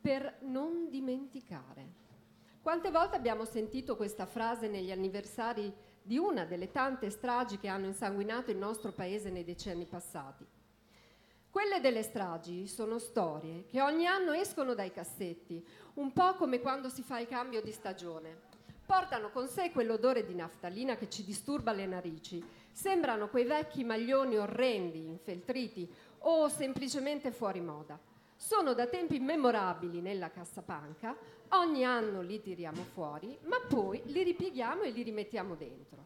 per non dimenticare. Quante volte abbiamo sentito questa frase negli anniversari di una delle tante stragi che hanno insanguinato il nostro paese nei decenni passati? Quelle delle stragi sono storie che ogni anno escono dai cassetti, un po' come quando si fa il cambio di stagione. Portano con sé quell'odore di naftalina che ci disturba le narici. Sembrano quei vecchi maglioni orrendi, infeltriti o semplicemente fuori moda. Sono da tempi immemorabili nella cassapanca, ogni anno li tiriamo fuori, ma poi li ripieghiamo e li rimettiamo dentro.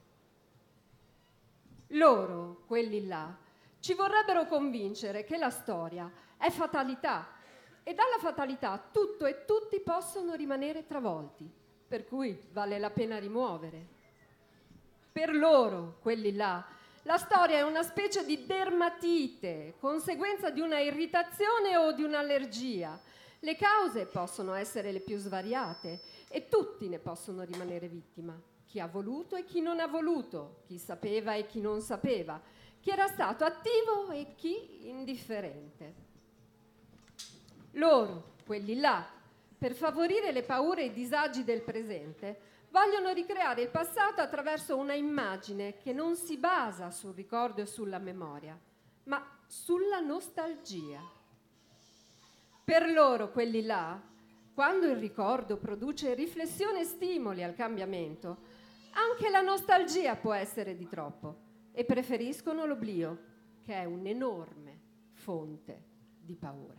Loro, quelli là, ci vorrebbero convincere che la storia è fatalità e dalla fatalità tutto e tutti possono rimanere travolti, per cui vale la pena rimuovere. Per loro, quelli là, la storia è una specie di dermatite, conseguenza di una irritazione o di un'allergia. Le cause possono essere le più svariate e tutti ne possono rimanere vittima. Chi ha voluto e chi non ha voluto, chi sapeva e chi non sapeva, chi era stato attivo e chi indifferente. Loro, quelli là, per favorire le paure e i disagi del presente, vogliono ricreare il passato attraverso una immagine che non si basa sul ricordo e sulla memoria, ma sulla nostalgia. Per loro, quelli là, quando il ricordo produce riflessione e stimoli al cambiamento, anche la nostalgia può essere di troppo e preferiscono l'oblio, che è un'enorme fonte di paura.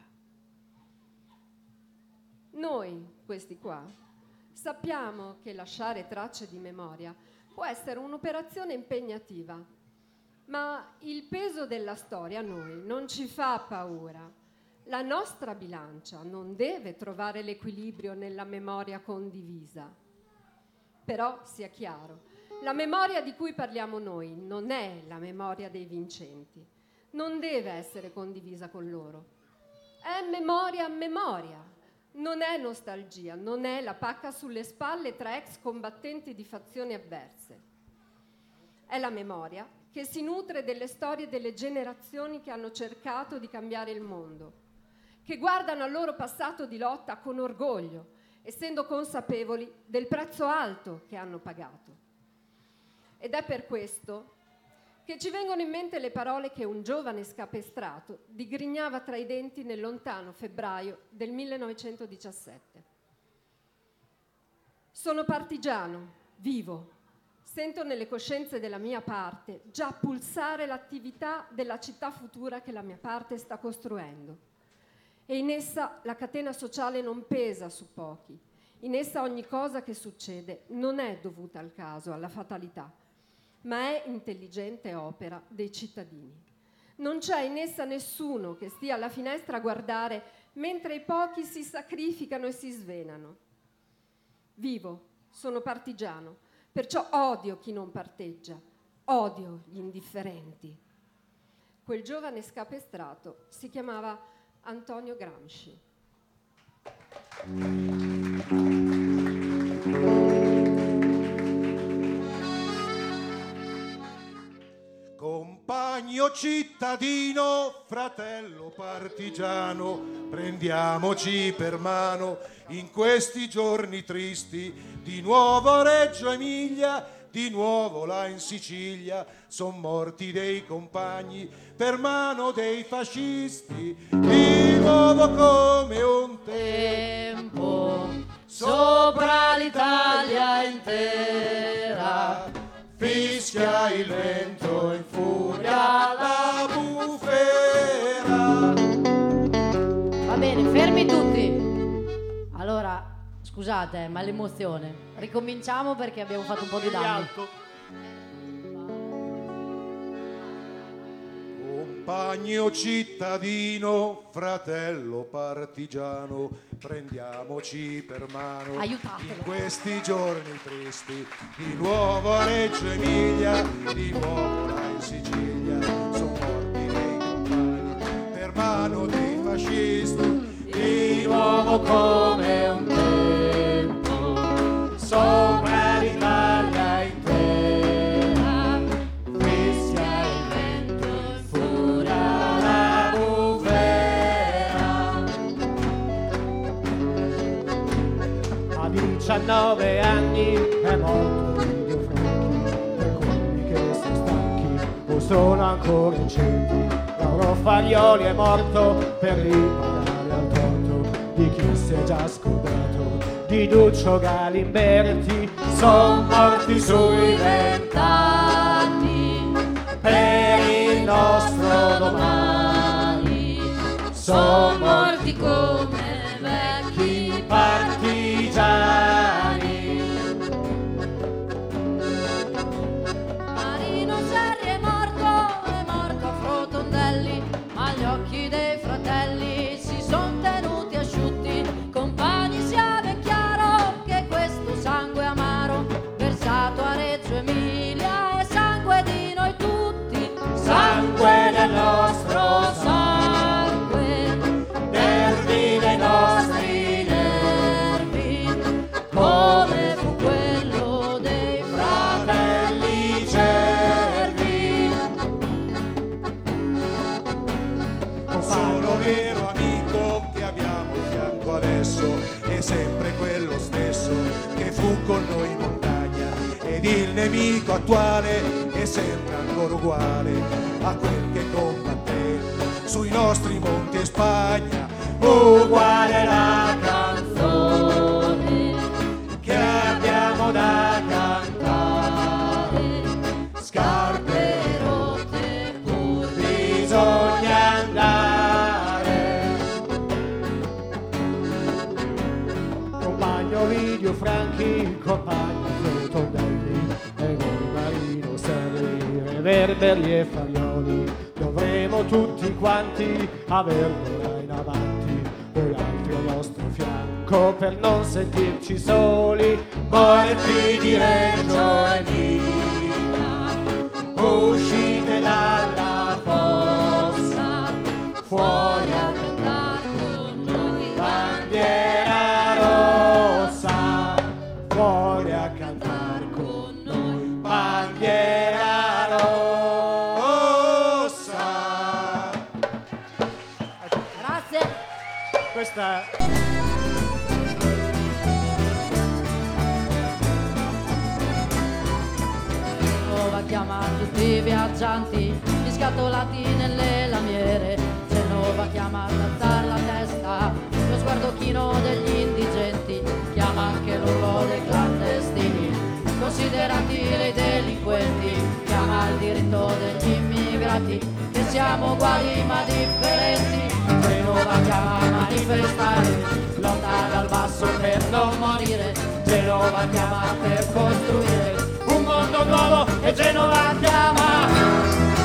Noi, questi qua, sappiamo che lasciare tracce di memoria può essere un'operazione impegnativa, ma il peso della storia a noi non ci fa paura. La nostra bilancia non deve trovare l'equilibrio nella memoria condivisa. Però, sia chiaro, la memoria di cui parliamo noi non è la memoria dei vincenti, non deve essere condivisa con loro. È memoria a memoria. Non è nostalgia, non è la pacca sulle spalle tra ex combattenti di fazioni avverse. È la memoria che si nutre delle storie delle generazioni che hanno cercato di cambiare il mondo, che guardano al loro passato di lotta con orgoglio, essendo consapevoli del prezzo alto che hanno pagato. Ed è per questo che ci vengono in mente le parole che un giovane scapestrato digrignava tra i denti nel lontano febbraio del 1917. Sono partigiano, vivo, sento nelle coscienze della mia parte già pulsare l'attività della città futura che la mia parte sta costruendo. E in essa la catena sociale non pesa su pochi. In essa ogni cosa che succede non è dovuta al caso, alla fatalità, ma è intelligente opera dei cittadini. Non c'è in essa nessuno che stia alla finestra a guardare mentre i pochi si sacrificano e si svenano. Vivo, sono partigiano, perciò odio chi non parteggia, odio gli indifferenti. Quel giovane scapestrato si chiamava Antonio Gramsci. Compagno cittadino, fratello partigiano, prendiamoci per mano in questi giorni tristi. Di nuovo a Reggio Emilia, di nuovo là in Sicilia, son morti dei compagni per mano dei fascisti. Di nuovo come un tempo sopra l'Italia intera fischia il vento in furia la bufera. Va bene, fermi tutti. Allora, scusate, ma l'emozione. Ricominciamo perché abbiamo fatto un po' di danni. Compagno cittadino, fratello partigiano, prendiamoci per mano. Aiutatelo. In questi giorni tristi, di nuovo a Reggio Emilia, di nuovo là in Sicilia, sono morti dei compagni per mano dei fascisti. Di nuovo come un tempo sopra l'Italia intera fischia il vento in furia la bufera. 19 anni è morto Lidio Franchi. Per quelli che sono stanchi o sono ancora incinti, Lauro Faglioli è morto per riparare al torto di chi si è già scordato di Duccio Galimberti. Son morti sui 20 anni per il nostro domani, son morti come vecchi partigiani. Marino Serri è morto a Frotondelli, ma gli occhi dei fratelli si son tenuti asciutti. Compagni, sia ben chiaro che questo sangue amaro versato a Reggio Emilia è sangue di noi tutti, Sangue del nostro sangue, nervi dei nostri nervi, come fu quello dei fratelli Cervi. Un solo vero amico che abbiamo a fianco adesso è sempre quello stesso che fu con noi in montagna, ed il nemico attuale è sempre ancora uguale a quel che combatté sui nostri monti in Spagna. Uguale la canzone che abbiamo da cantare, scarpe rotte pur bisogna andare. Compagno Lidio Franchi, compagno Frotondelli, e voi Marino Serri, Reverberi e Faglioli, dovremo tutti quanti averlo in avanti, voi altri al nostro fianco per non sentirci soli. Morti di Reggio Emilia, uscite dalla fossa, fuori a cantare con noi, bandiera rossa, fuori a cantare con noi, bandiera rossa. Grazie. Questa Genova chiama tutti i viaggianti, gli scatolati nelle lamiere. Genova chiama ad alzare la testa, lo sguardo chino degli indigenti. Chiama anche l'urlo dei clandestini, considerati dei delinquenti. Chiama il diritto degli immigrati, che siamo uguali ma differenti. Genova chiama a manifestare, lotta dal basso per non morire. Genova chiama per costruire un mondo nuovo, e Genova chiama.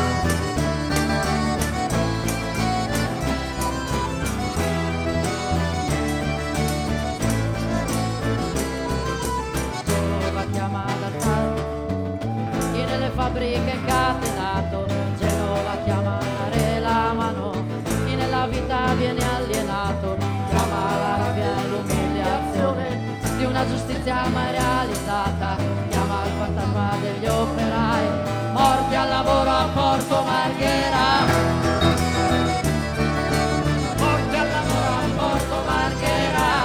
Genova chiama ad alzare chi nelle fabbriche è incatenato. Genova chiama a dare la mano chi nella vita viene alienato. Chiama la rabbia e l'umiliazione di una giustizia mai realizzata. Chiama il fantasma degli operai morti al lavoro a Porto Marghera. Morti al lavoro a Porto Marghera.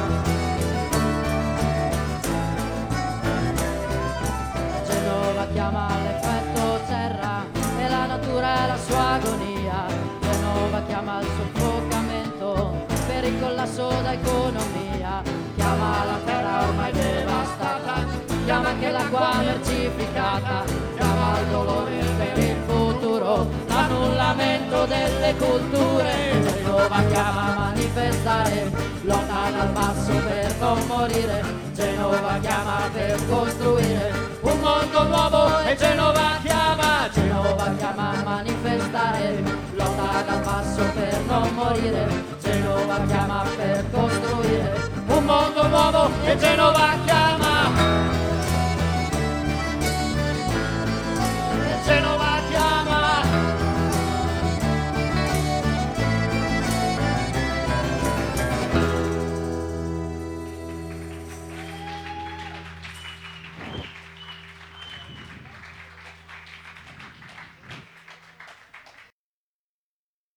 Genova chiama l'effetto serra e la natura e la sua agonia. Genova chiama il soffocamento per il collasso da economia. Chiama la terra ormai devastata, chiama anche l'acqua mercificata. Chiama il dolore per il futuro, l'annullamento delle culture. Genova chiama a manifestare, lotta dal basso per non morire. Genova chiama per costruire un mondo nuovo, e Genova chiama. Genova chiama a manifestare, lotta dal basso per non morire. Genova chiama per costruire un mondo nuovo, e Genova chiama.